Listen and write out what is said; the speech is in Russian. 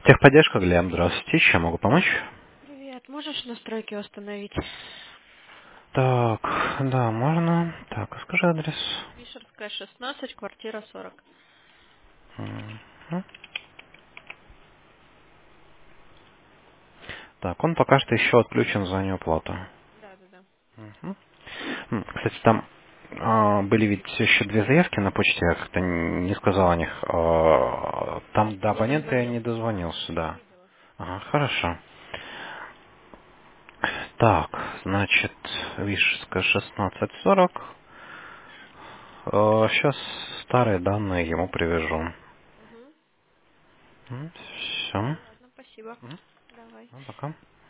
Техподдержка, Глеб, здравствуйте. Чем могу помочь? Привет, можешь настройки установить? Так, да, можно. Так, а скажи адрес. Вишерская, 16, квартира 40. Мгм. Так, он пока что еще отключен за неуплату. Да, да, да. Мгм. Кстати, там были ведь еще две заявки на почте, я как-то не сказал о них. Там до Не абонента я не дозвонился? дозвонился, Я да. видела. Ага, хорошо. Так, значит, Вишерская 16:40. Сейчас старые данные ему привяжу. Угу. Все. Ладно, спасибо. Давай. Ну, пока.